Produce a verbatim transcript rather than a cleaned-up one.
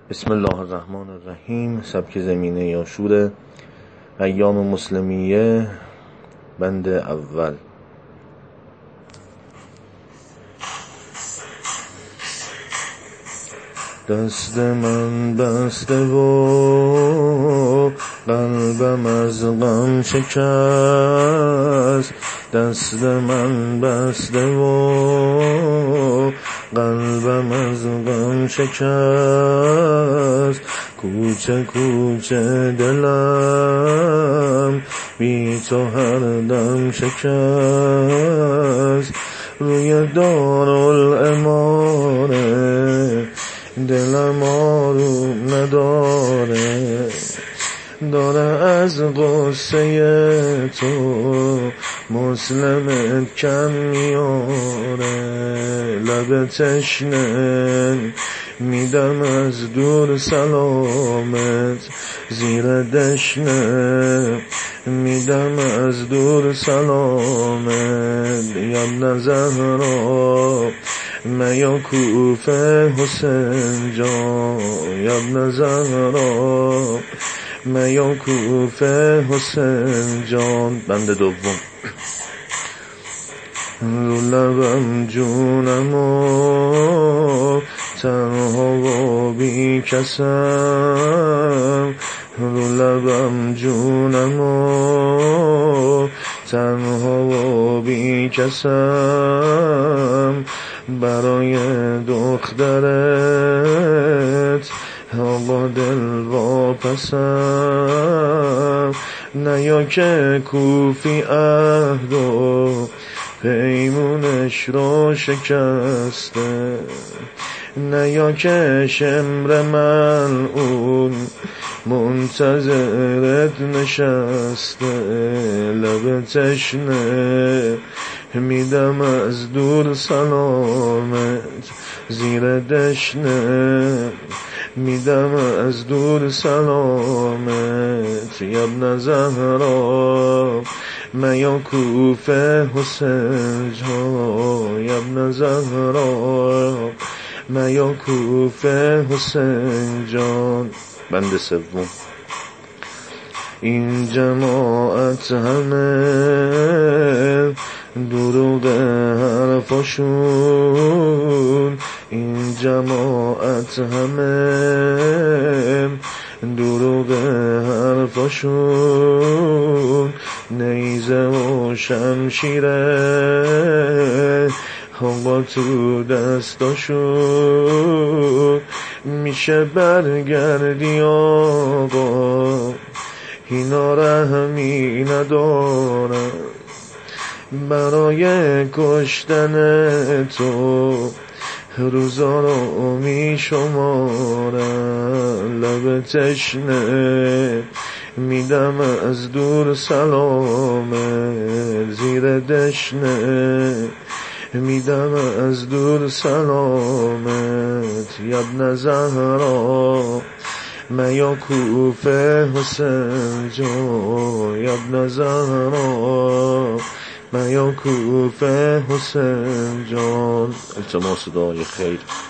بسم الله الرحمن الرحیم. سبک زمینه یا شور ایام مسلمیه، بند اول. دست من بسته و قلبم از غم شکست، دست من بسته و قلبم از غم شکست، کوچه کوچه دلم بی تو هر دم شکست، روی دارالاماره دلم آروم نداره، داره از غصه تو مسلمت کم میاره، لب تشنه میدم از دور سلامت، زیر دشنه میدم از دور سلامت، یاد زهرا میا کوفه حسین جان، یاد زهرا میا کوفه حسین جان. بند دوم. رو لبم جونم و تنها و بی کسم، رو لبم جونم و تنها و بی کسم، برای دخترت آقا دل واپسم، نیا که کوفی عهد و پیمونش رو شکسته، نیا که شمر ملعون منتظرت نشسته، لب تشنه میدم از دور سلامت، زیر دشنه میدم از دور سلامت، یاد زهرا میا کوفه حسین جان، یاد زهرا میا کوفه حسین جان. بند سوم. این جماعت همه دروغ حرفاشون، این جماعت همه دروغ حرفاشون، نیزه و شمشیره آقا تو دستاشون، میشه برگردی آقا اینا رحمی ندارن، برای کشتن تو روزا رو می شمارن، لب تشنه میدم از دور سلامت، زیر دشنه میدم از دور سلامت، یاد زهرا میا کوفه حسین جان، یاد زهرا میا کوفه حسین جان. التماس دعای خیر.